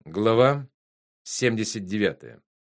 Глава 79.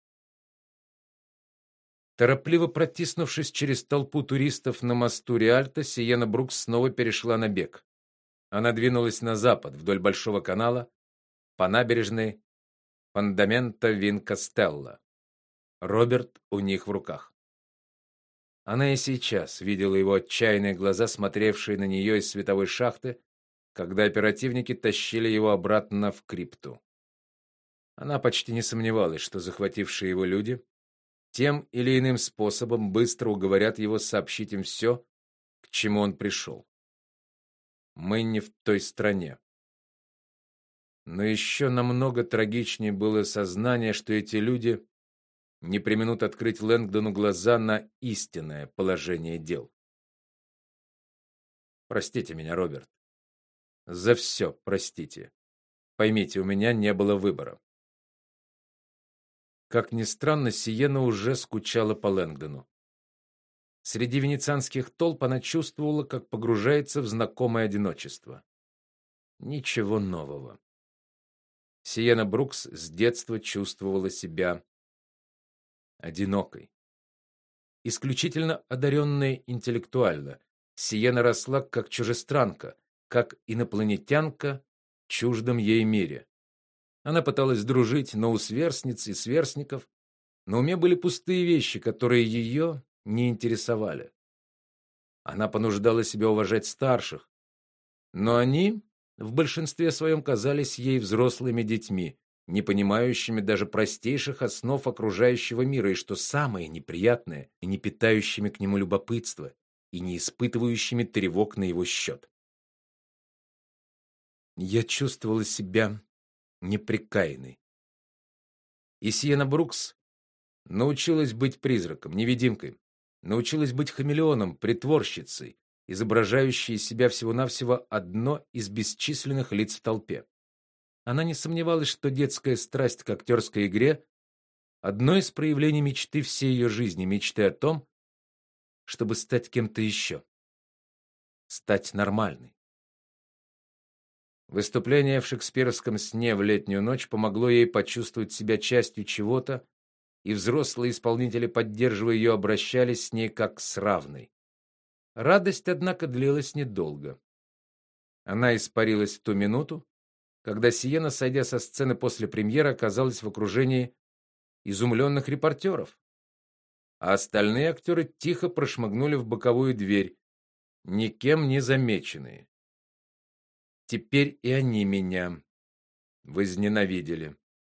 Торопливо протиснувшись через толпу туристов на мосту Риальто, Сиена Брукс снова перешла на бег. Она двинулась на запад вдоль Большого канала по набережной Фондаменто Вин Кастелло. Роберт у них в руках. Она и сейчас видела его отчаянные глаза, смотревшие на нее из световой шахты, когда оперативники тащили его обратно в крипту. Она почти не сомневалась, что захватившие его люди тем или иным способом быстро уговорят его сообщить им все, к чему он пришел. Мы не в той стране. Но еще намного трагичнее было сознание, что эти люди не преминут открыть Лэнгдону глаза на истинное положение дел. Простите меня, Роберт. За все простите. Поймите, у меня не было выбора. Как ни странно, Сиена уже скучала по Лэнгдону. Среди венецианских толп она чувствовала, как погружается в знакомое одиночество. Ничего нового. Сиена Брукс с детства чувствовала себя одинокой. Исключительно одаренная интеллектуально, Сиена росла как чужестранка, как инопланетянка в чуждом ей мире. Она пыталась дружить, но у сверстниц и сверстников на уме были пустые вещи, которые ее не интересовали. Она понуждала себя уважать старших, но они в большинстве своем казались ей взрослыми детьми, не понимающими даже простейших основ окружающего мира, и что самое неприятное, и не питающими к нему любопытства, и не испытывающими тревог на его счет. Я чувствовала себя неприкаянной. И Сиена Брукс научилась быть призраком, невидимкой, научилась быть хамелеоном, притворщицей, изображающей из себя всего-навсего одно из бесчисленных лиц в толпе. Она не сомневалась, что детская страсть к актерской игре одно из проявлений мечты всей ее жизни, мечты о том, чтобы стать кем-то еще, стать нормальной. Выступление в шекспировском сне в летнюю ночь помогло ей почувствовать себя частью чего-то, и взрослые исполнители, поддерживая ее, обращались с ней как с равной. Радость, однако, длилась недолго. Она испарилась в ту минуту, когда Сиена, сойдя со сцены после премьеры, оказалась в окружении изумленных репортеров, а остальные актеры тихо прошмыгнули в боковую дверь, никем не замеченные. Теперь и они меня возненавидели.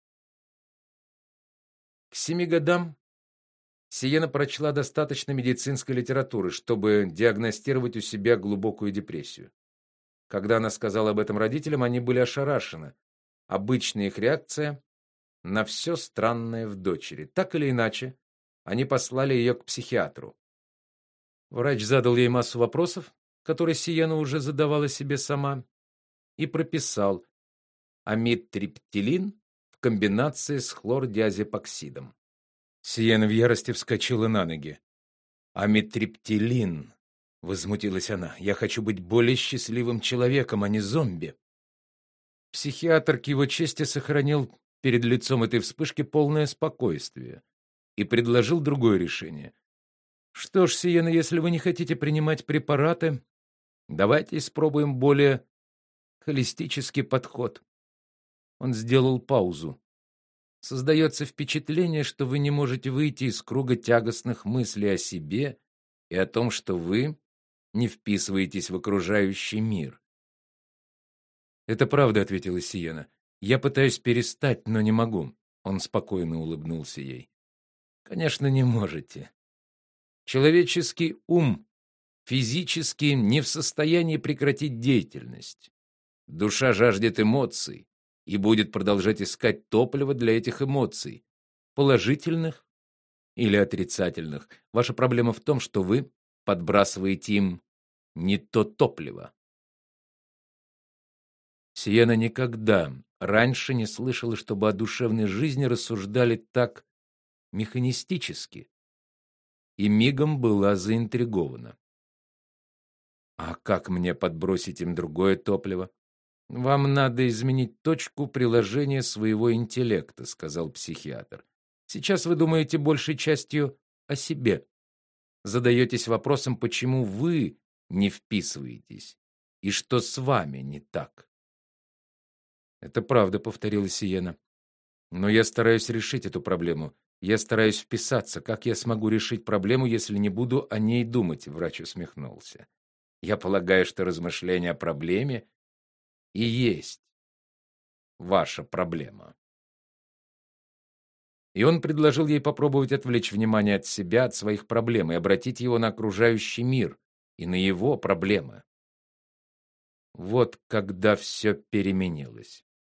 К 7 годам Сиена прочла достаточно медицинской литературы, чтобы диагностировать у себя глубокую депрессию. Когда она сказала об этом родителям, они были ошарашены. Обычная их реакция на все странное в дочери. Так или иначе, они послали ее к психиатру. Врач задал ей массу вопросов, которые Сиена уже задавала себе сама, и прописал амитриптилин в комбинации с хлордиазепоксидом. Сиена в ярости вскочила на ноги. Амитриптилин, возмутилась она. Я хочу быть более счастливым человеком, а не зомби. Психиатр, к его чести, сохранил перед лицом этой вспышки полное спокойствие и предложил другое решение. Что ж, Сиена, если вы не хотите принимать препараты, давайте испробуем более холистический подход. Он сделал паузу. Создается впечатление, что вы не можете выйти из круга тягостных мыслей о себе и о том, что вы не вписываетесь в окружающий мир. Это правда, ответила Сиена. Я пытаюсь перестать, но не могу. Он спокойно улыбнулся ей. Конечно, не можете. Человеческий ум физически не в состоянии прекратить деятельность. Душа жаждет эмоций и будет продолжать искать топливо для этих эмоций, положительных или отрицательных. Ваша проблема в том, что вы подбрасываете им не то топливо. Сиена никогда раньше не слышала, чтобы о душевной жизни рассуждали так механистически, и мигом была заинтригована. А как мне подбросить им другое топливо? Вам надо изменить точку приложения своего интеллекта, сказал психиатр. Сейчас вы думаете большей частью о себе. Задаетесь вопросом, почему вы не вписываетесь и что с вами не так. Это правда, повторила Сиена. Но я стараюсь решить эту проблему. Я стараюсь вписаться. Как я смогу решить проблему, если не буду о ней думать? Врач усмехнулся. Я полагаю, что размышление о проблеме и есть ваша проблема. И он предложил ей попробовать отвлечь внимание от себя, от своих проблем и обратить его на окружающий мир и на его проблемы. Вот когда все переменилось.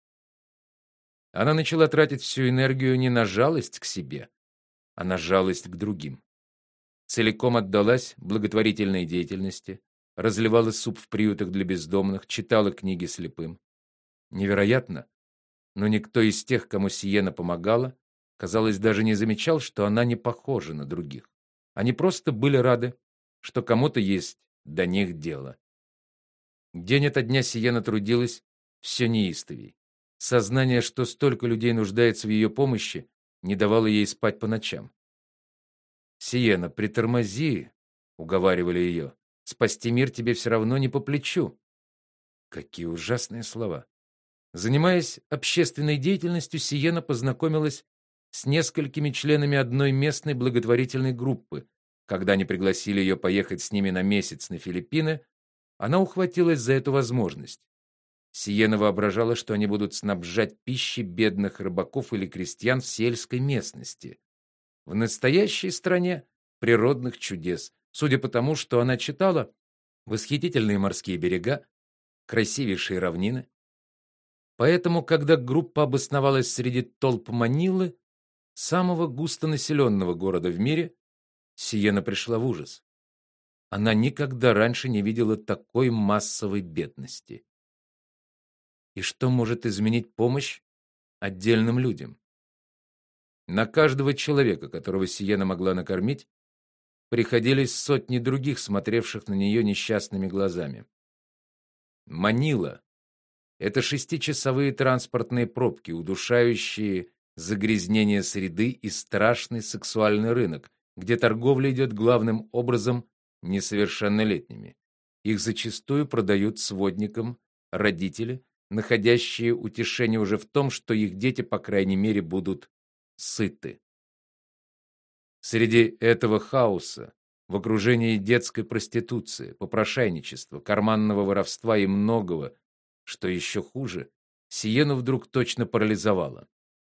Она начала тратить всю энергию не на жалость к себе, а на жалость к другим. Целиком отдалась благотворительной деятельности, разливала суп в приютах для бездомных, читала книги слепым. Невероятно, но никто из тех, кому Сиена помогала, казалось, даже не замечал, что она не похожа на других. Они просто были рады, что кому-то есть до них дело. День ото дня Сиена трудилась все неистовей. Сознание, что столько людей нуждается в ее помощи, не давало ей спать по ночам. «Сиена, притормози», — уговаривали ее. «Спасти мир тебе все равно не по плечу». Какие ужасные слова. Занимаясь общественной деятельностью, Сиена познакомилась с несколькими членами одной местной благотворительной группы. Когда они пригласили ее поехать с ними на месяц на Филиппины, она ухватилась за эту возможность. Сиена воображала, что они будут снабжать пищей бедных рыбаков или крестьян в сельской местности. В настоящей стране природных чудес, судя по тому, что она читала, восхитительные морские берега, красивейшие равнины. Поэтому, когда группа обосновалась среди толп Манилы, самого густонаселенного города в мире, Сиена пришла в ужас. Она никогда раньше не видела такой массовой бедности. И что может изменить помощь отдельным людям? На каждого человека, которого Сиена могла накормить, приходились сотни других, смотревших на нее несчастными глазами. Манила — это шестичасовые транспортные пробки, удушающие загрязнение среды и страшный сексуальный рынок, где торговля идет главным образом несовершеннолетними. Их зачастую продают сводникам родители, находящие утешение уже в том, что их дети, по крайней мере, будут сыты. Среди этого хаоса, в окружении детской проституции, попрошайничества, карманного воровства и многого, что еще хуже, Сиену вдруг точно парализовало.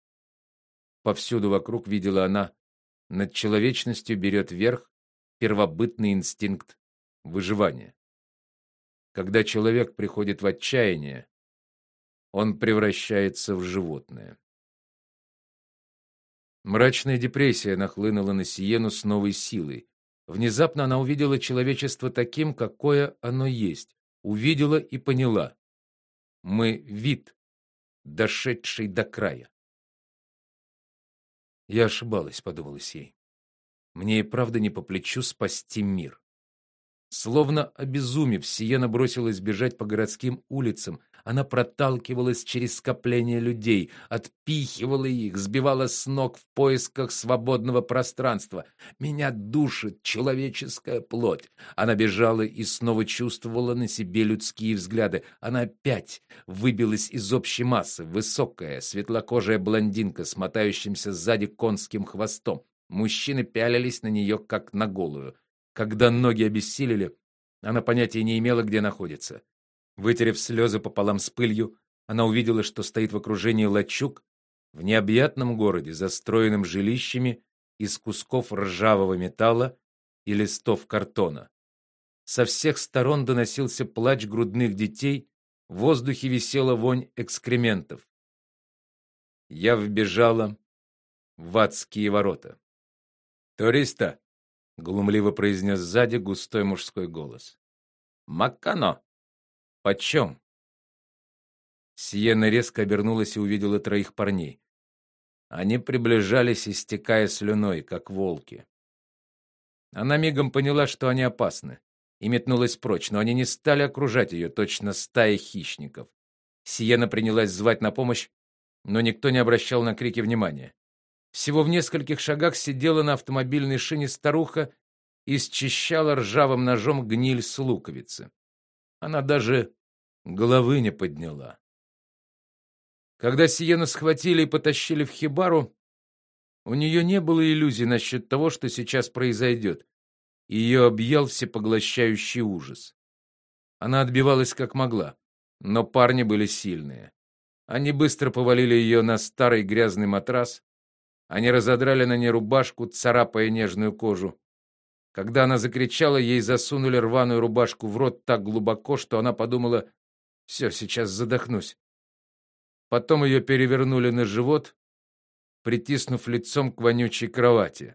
Повсюду вокруг видела она, над человечностью берет верх первобытный инстинкт выживания. Когда человек приходит в отчаяние, он превращается в животное. Мрачная депрессия нахлынула на Сиену с новой силой. Внезапно она увидела человечество таким, какое оно есть. Увидела и поняла. Мы вид, дошедший до края. Я ошибалась, подумалось ей. Мне и правда не по плечу спасти мир. Словно обезумев, Сиена бросилась бежать по городским улицам. Она проталкивалась через скопления людей, отпихивала их, сбивала с ног в поисках свободного пространства. Меня душит человеческая плоть. Она бежала и снова чувствовала на себе людские взгляды. Она опять выбилась из общей массы. Высокая, светлокожая блондинка с мотающимся сзади конским хвостом. Мужчины пялились на нее, как на голую. Когда ноги обессилели, она понятия не имела, где находится. Вытерев слезы пополам с пылью, она увидела, что стоит в окружении лачуг в необъятном городе, застроенном жилищами из кусков ржавого металла и листов картона. Со всех сторон доносился плач грудных детей, в воздухе висела вонь экскрементов. Я вбежала в адские ворота. «Туриста!» — глумливо произнес сзади густой мужской голос. «Маккано! Почем?» Сиена резко обернулась и увидела троих парней. Они приближались, истекая слюной, как волки. Она мигом поняла, что они опасны, и метнулась прочь, но они не стали окружать ее, точно стая хищников. Сиена принялась звать на помощь, но никто не обращал на крики внимания. Всего в нескольких шагах сидела на автомобильной шине старуха и счищала ржавым ножом гниль с луковицы. Она даже головы не подняла. Когда Сиену схватили и потащили в хибару, у нее не было иллюзий насчет того, что сейчас произойдет. Ее объял всепоглощающий ужас. Она отбивалась как могла, но парни были сильные. Они быстро повалили ее на старый грязный матрас. Они разодрали на ней рубашку, царапая нежную кожу. Когда она закричала, ей засунули рваную рубашку в рот так глубоко, что она подумала: «Все, сейчас задохнусь». Потом ее перевернули на живот, притиснув лицом к вонючей кровати.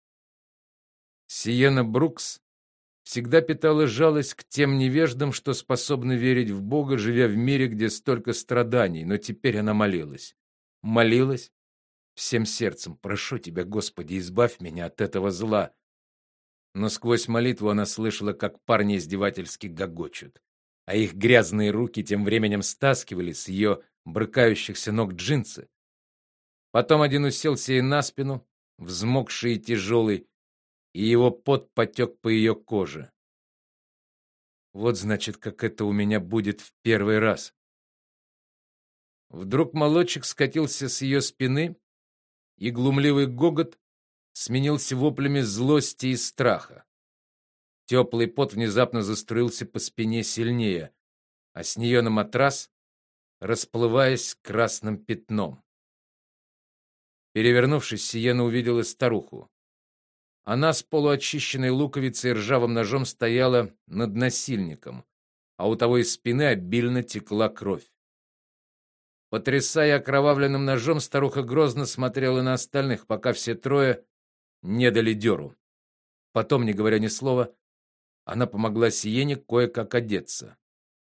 Сиена Брукс всегда питала жалость к тем невеждам, что способны верить в Бога, живя в мире, где столько страданий, но теперь она молилась. Молилась всем сердцем: «Прошу тебя, Господи, избавь меня от этого зла». Но сквозь молитву она слышала, как парни издевательски гогочут, а их грязные руки тем временем стаскивали с ее брыкающихся ног джинсы. Потом один уселся ей на спину, взмокший и тяжелый, и его пот потек по ее коже. Вот значит, как это у меня будет в первый раз. Вдруг молодчик скатился с ее спины, и глумливый гогот сменился воплями злости и страха. Теплый пот внезапно заструился по спине сильнее, а с нее на матрас, расплываясь красным пятном. Перевернувшись, Сиена увидела старуху. Она с полуочищенной луковицей и ржавым ножом стояла над насильником, а у того из спины обильно текла кровь. Потрясая окровавленным ножом, старуха грозно смотрела на остальных, пока все трое не дали дёру. Потом, не говоря ни слова, она помогла Сиене кое-как одеться.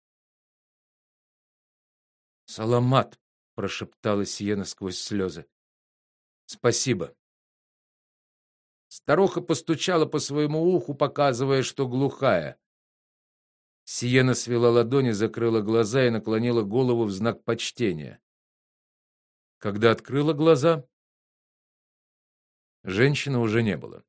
«Саламат», — прошептала Сиена сквозь слезы. «Спасибо». Старуха постучала по своему уху, показывая, что глухая. Сиена свела ладони, закрыла глаза и наклонила голову в знак почтения. Когда открыла глаза, женщины уже не было.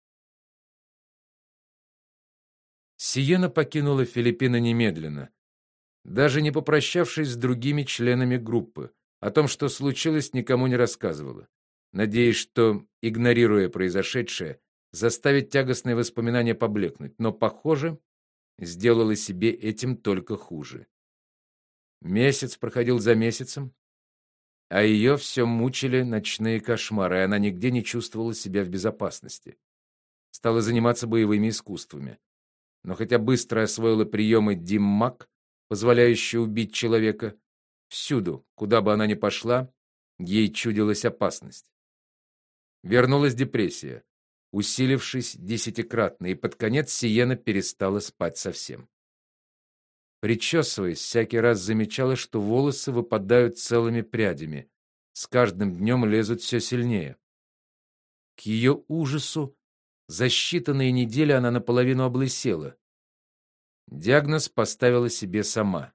Сиена покинула Филиппины немедленно, даже не попрощавшись с другими членами группы. О том, что случилось, никому не рассказывала, надеясь, что, игнорируя произошедшее, заставить тягостные воспоминания поблекнуть, но, похоже, сделала себе этим только хуже. Месяц проходил за месяцем, а ее все мучили ночные кошмары, и она нигде не чувствовала себя в безопасности. Стала заниматься боевыми искусствами, но хотя быстро освоила приемы Диммак, позволяющие убить человека, всюду, куда бы она ни пошла, ей чудилась опасность. Вернулась депрессия, усилившись десятикратно, и под конец Сиена перестала спать совсем. Причесываясь, всякий раз замечала, что волосы выпадают целыми прядями, с каждым днем лезут все сильнее. К ее ужасу за считанные недели она наполовину облысела. Диагноз поставила себе сама: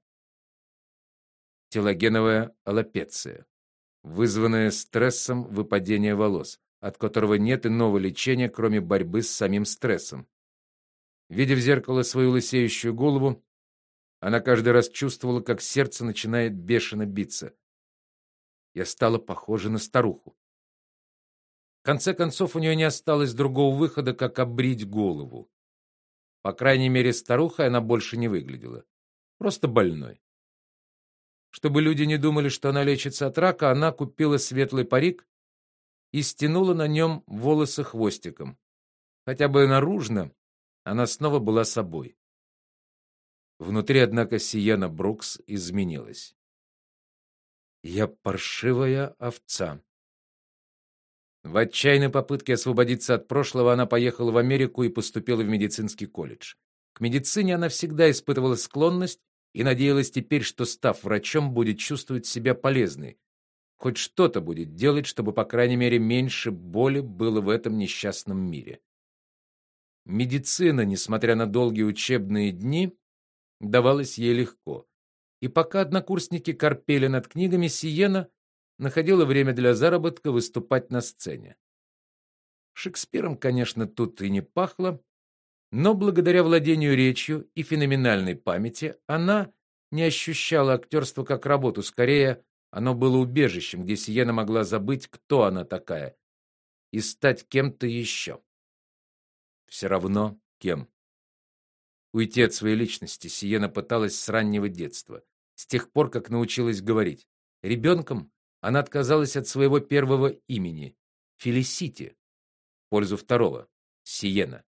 телогеновая аллопеция, вызванная стрессом выпадения волос, от которого нет иного лечения, кроме борьбы с самим стрессом. Видя в зеркало свою лысеющую голову, она каждый раз чувствовала, как сердце начинает бешено биться. Я стала похожа на старуху. В конце концов, у нее не осталось другого выхода, как обрить голову. По крайней мере, старухой она больше не выглядела, просто больной. Чтобы люди не думали, что она лечится от рака, она купила светлый парик и стянула на нем волосы хвостиком. Хотя бы наружно она снова была собой. Внутри, однако, Сиена Брукс изменилась. Я паршивая овца. В отчаянной попытке освободиться от прошлого она поехала в Америку и поступила в медицинский колледж. К медицине она всегда испытывала склонность и надеялась теперь, что, став врачом, будет чувствовать себя полезной. Хоть что-то будет делать, чтобы, по крайней мере, меньше боли было в этом несчастном мире. Медицина, несмотря на долгие учебные дни, давалась ей легко. И пока однокурсники корпели над книгами, Сиена находила время для заработка выступать на сцене. Шекспиром, конечно, тут и не пахло, но благодаря владению речью и феноменальной памяти она не ощущала актерство как работу, скорее оно было убежищем, где Сиена могла забыть, кто она такая, и стать кем-то еще. Все равно кем. Уйти от своей личности Сиена пыталась с раннего детства, с тех пор, как научилась говорить. Ребенком она отказалась от своего первого имени Фелисити в пользу второго Сиена.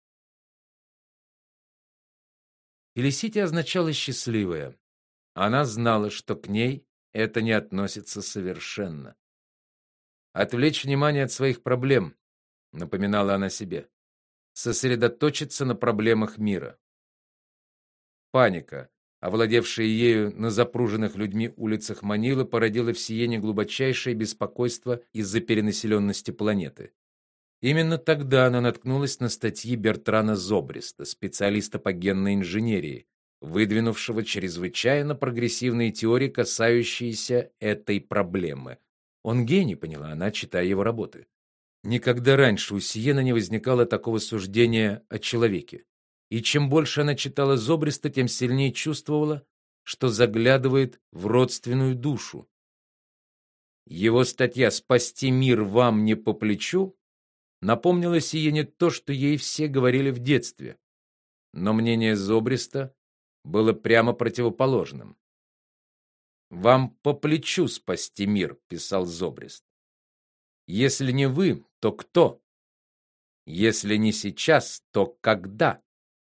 Фелисити означало счастливая. Она знала, что к ней это не относится совершенно. Отвлечь внимание от своих проблем, напоминала она себе. Сосредоточиться на проблемах мира. Паника, овладевшая ею на запруженных людьми улицах Манилы, породила в Сиене глубочайшее беспокойство из-за перенаселенности планеты. Именно тогда она наткнулась на статьи Бертрана Зобриста, специалиста по генной инженерии, выдвинувшего чрезвычайно прогрессивные теории, касающиеся этой проблемы. Он гений, поняла она, читая его работы. Никогда раньше у Сиены не возникало такого суждения о человеке. И чем больше она читала Зобриста, тем сильнее чувствовала, что заглядывает в родственную душу. Его статья «Спасти мир вам не по плечу» напомнила Сиене то, что ей все говорили в детстве. Но мнение Зобриста было прямо противоположным. «Вам по плечу спасти мир», — писал Зобрист. «Если не вы, то кто? Если не сейчас, то когда?»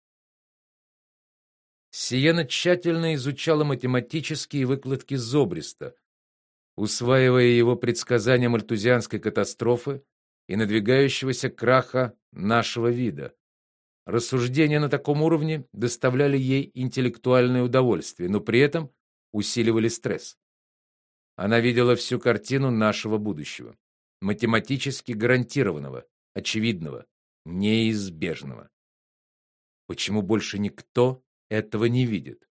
Сиена тщательно изучала математические выкладки Зобриста, усваивая его предсказания мальтузианской катастрофы и надвигающегося краха нашего вида. Рассуждения на таком уровне доставляли ей интеллектуальное удовольствие, но при этом усиливали стресс. Она видела всю картину нашего будущего, математически гарантированного, очевидного, неизбежного. Почему больше никто этого не видит?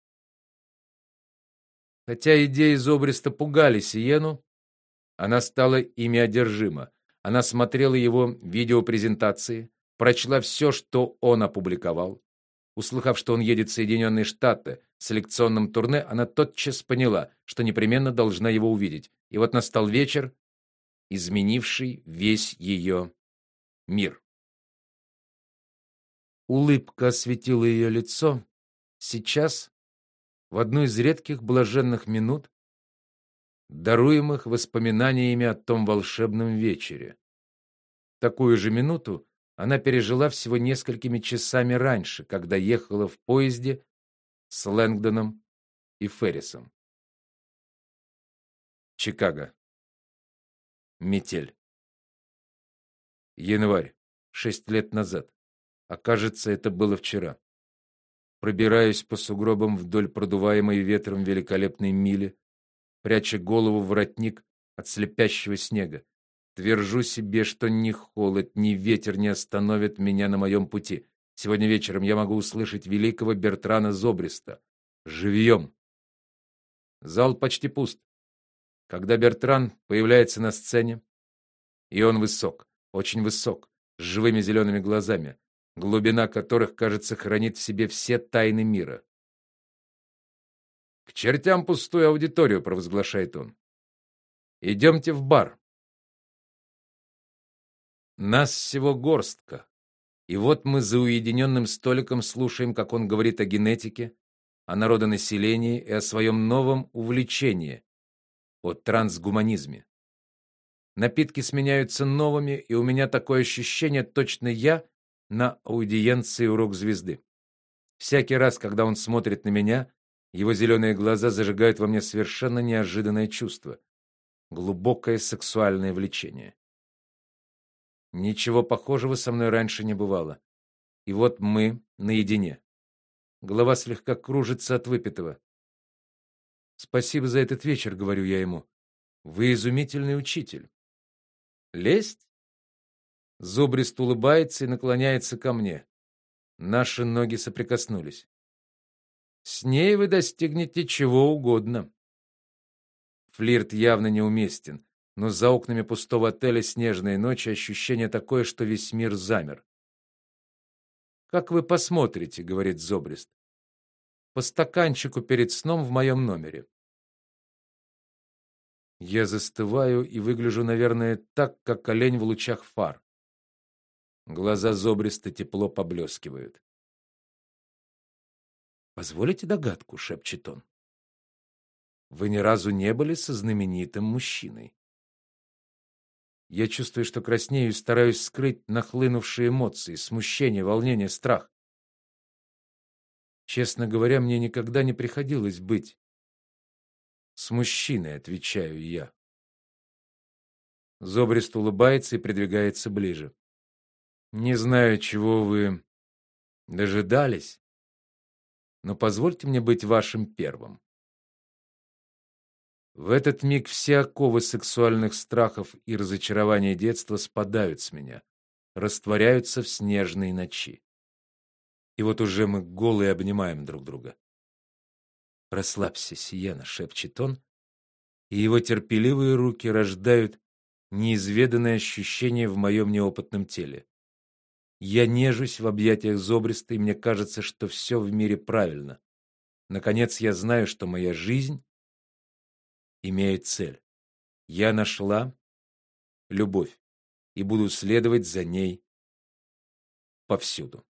Хотя идеи Зобриста пугали Сиену, она стала ими одержима. Она смотрела его видеопрезентации, прочла все, что он опубликовал. Услыхав, что он едет в Соединенные Штаты с лекционным турне, она тотчас поняла, что непременно должна его увидеть. И вот настал вечер, изменивший весь ее мир. Улыбка осветила ее лицо. Сейчас, в одну из редких блаженных минут, даруемых воспоминаниями о том волшебном вечере. Такую же минуту она пережила всего несколькими часами раньше, когда ехала в поезде с Лэнгдоном и Феррисом. Чикаго. Метель. Январь. 6 лет назад. А кажется, это было вчера. Пробираюсь по сугробам вдоль продуваемой ветром великолепной мили, пряча голову в воротник от слепящего снега. Твержу себе, что ни холод, ни ветер не остановят меня на моем пути. Сегодня вечером я могу услышать великого Бертрана Зобриста живьем. Зал почти пуст. Когда Бертран появляется на сцене, и он высок, очень высок, с живыми зелеными глазами, глубина которых, кажется, хранит в себе все тайны мира. «К чертям пустую аудиторию», — провозглашает он. «Идемте в бар». Нас всего горстка. И вот мы за уединенным столиком слушаем, как он говорит о генетике, о народонаселении и о своем новом увлечении, о трансгуманизме. Напитки сменяются новыми, и у меня такое ощущение, точно я на аудиенции у рок-звезды. Всякий раз, когда он смотрит на меня, его зеленые глаза зажигают во мне совершенно неожиданное чувство, глубокое сексуальное влечение. Ничего похожего со мной раньше не бывало. И вот мы наедине. Голова слегка кружится от выпитого. Спасибо за этот вечер, говорю я ему. Вы изумительный учитель. Лесть? Зобрист улыбается и наклоняется ко мне. Наши ноги соприкоснулись. С ней вы достигнете чего угодно. Флирт явно неуместен, но за окнами пустого отеля снежные ночи, ощущение такое, что весь мир замер. Как вы посмотрите, говорит Зобрист. По стаканчику перед сном в моем номере. Я застываю и выгляжу, наверное, так, как олень в лучах фар. Глаза Зобриста тепло поблескивают. Позволите догадку, шепчет он. Вы ни разу не были со знаменитым мужчиной. Я чувствую, что краснею и стараюсь скрыть нахлынувшие эмоции: смущение, волнение, страх. Честно говоря, мне никогда не приходилось быть с мужчиной, отвечаю я. Зобрист улыбается и придвигается ближе. Не знаю, чего вы дожидались, но позвольте мне быть вашим первым. В этот миг все оковы сексуальных страхов и разочарований детства спадают с меня, растворяются в снежной ночи. И вот уже мы голые обнимаем друг друга. Расслабься, Сиена, шепчет он, и его терпеливые руки рождают неизведанное ощущение в моем неопытном теле. Я нежусь в объятиях Зобриста, и мне кажется, что все в мире правильно. Наконец я знаю, что моя жизнь имеет цель. Я нашла любовь и буду следовать за ней повсюду.